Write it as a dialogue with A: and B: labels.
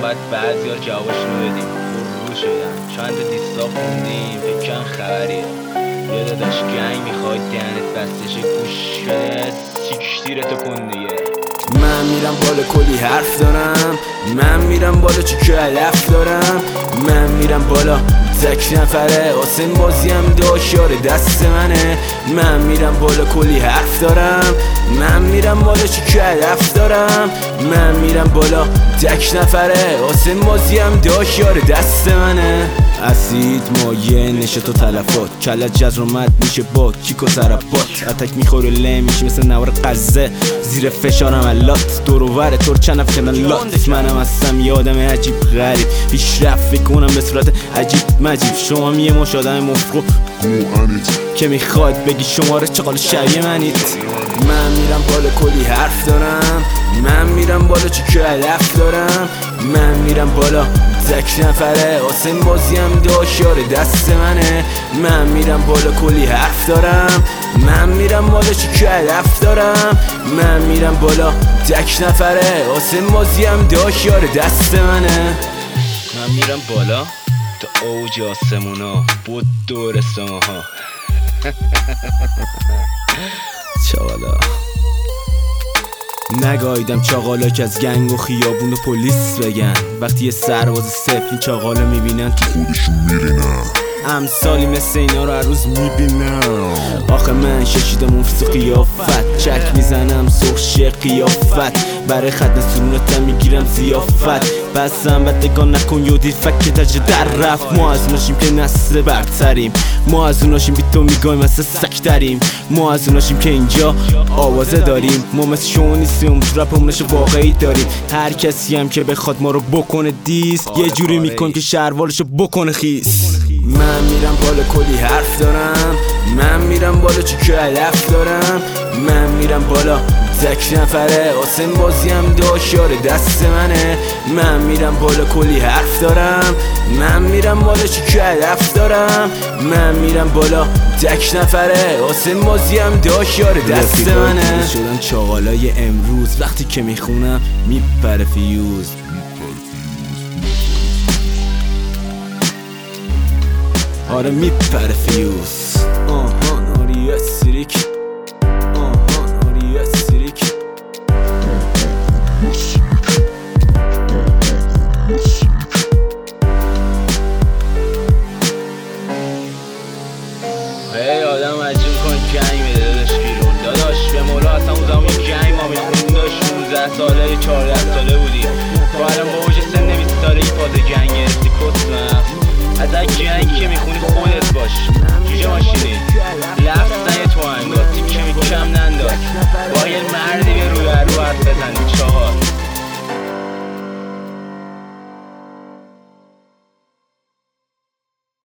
A: فقط بعضی ها جوابشون رو بدیم. پر رو شدن چند تا دیستا خوندیم فکرن خبریه. یه داداش گنگ میخواد دهنت بستشه گوش بده سیکش تیرتو کن دیگه.
B: من میرم بالا کلی حرف دارم، من میرم بالا چی که علف دارم، من میرم بالا تک نفره آسین بازیم داشاره دست منه. من میرم بالا کلی حرف دارم، من میرم بالا چی که علف دارم، من میرم بالا تک نفره آسین بازیم داشاره دست منه. اسید مایه نشت و تلفات کلت جزرومت میشه با کیک و ضربات اتک میخوره له میشه مثل نوار قزه زیر فشارم علات دروبر تور چند افکنن لات. منم هستم یه آدم عجیب غریب پیشرفت بکنم به صورت عجیب مجیب. شما یه مش آدم مفقو که میخواد بگی شماره چقال شبیه منید. من میرم بالا کلی حرف دارم، من میرم بالا چی که علف دارم، من میرم بالا تک نفره آسین بازیم داشاره دست منه. من میرم بالا کلی حرف دارم، من میرم بالا چی که علف دارم، من میرم بالا تک نفره آسین بازیم داشاره دست منه.
A: من میرم بالا تا اوج آسمونا بود دور سماها.
B: چاقالا نگایدم چاقالا که از گنگ و خیابون و پلیس بگن وقتی یه سرباز صفر این چاقالا میبینن تو خودشون میرینن. امثالی مثل اینا رو هر روز میبینم. آخه من ششیدم اون فیز و قیافت چک میزنم سخشه قیافت برای خط نسرونتم میگیرم زیافت. بسم و دگان نکن یودی فکر تجه در رفت. ما از اوناشیم که نسل برتریم، ما از اوناشیم بی تو میگایم مثل سک داریم، ما از اوناشیم که اینجا آوازه داریم. ما مثل شما نیستیم رپ همونش واقعی داریم. هر کسی هم که بخواد ما رو بکنه دیس یه جوری میکن که شهروالشو بکنه خیس. من میرم بالا کلی حرف دارم، من میرم بالا چی که علف دارم، من میرم بالا تک نفره آسین بازیم داشاره دست منه. من میرم بالا کلی حرف دارم، من میرم بالا چی که علف دارم، من میرم بالا تک نفره آسین بازیم داشاره دست منه. شدن چاقالای امروز وقتی که میخونم میپره فیوز. آره میپره فیوز. آهان آری اسریک، آهان آری اسریک.
A: هی آدم مجبور کن جنگ میده داداش بیرون. داداش به مولا اصلا اون زمان جنگ ما میخونیم داشت 16 ساله 14 ساله بودیم. تو الان با اوج سن 20 سالگی فاز جنگ گرفتی کسمم. از جنگی که میخونی